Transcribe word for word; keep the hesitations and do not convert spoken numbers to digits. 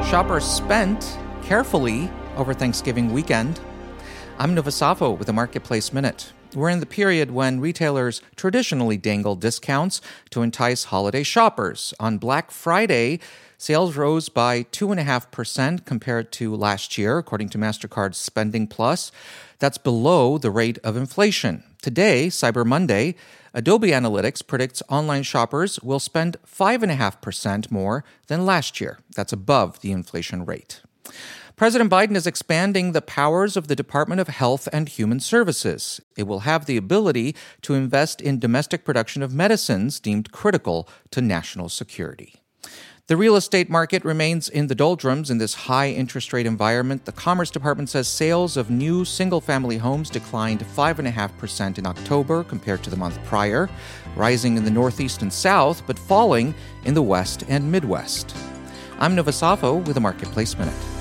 shoppers spent carefully over Thanksgiving weekend? I'm Nova Safo with the Marketplace Minute. We're in the period when retailers traditionally dangle discounts to entice holiday shoppers. On Black Friday, sales rose by two point five percent compared to last year, according to MasterCard's Spending Plus. That's below the rate of inflation. Today, Cyber Monday, Adobe Analytics predicts online shoppers will spend five point five percent more than last year. That's above the inflation rate. President Biden is expanding the powers of the Department of Health and Human Services. It will have the ability to invest in domestic production of medicines deemed critical to national security. The real estate market remains in the doldrums in this high interest rate environment. The Commerce Department says sales of new single-family homes declined five point five percent in October compared to the month prior, rising in the Northeast and South, but falling in the West and Midwest. I'm Nova Safo with the Marketplace Minute.